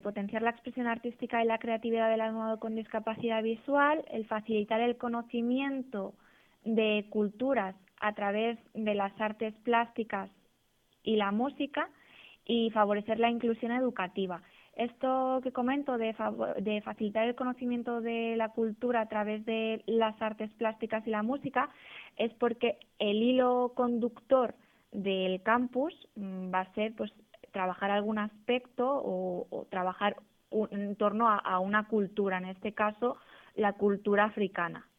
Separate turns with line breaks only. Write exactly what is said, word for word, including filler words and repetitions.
potenciar la expresión artística y la creatividad del alumnado con discapacidad visual, el facilitar el conocimiento de culturas a través de las artes plásticas y la música, y favorecer la inclusión educativa. Esto que comento de, de facilitar el conocimiento de la cultura a través de las artes plásticas y la música es porque el hilo conductor del campus mmm, va a ser pues trabajar algún aspecto o, o trabajar un, en torno a, a una cultura, en este caso la cultura africana.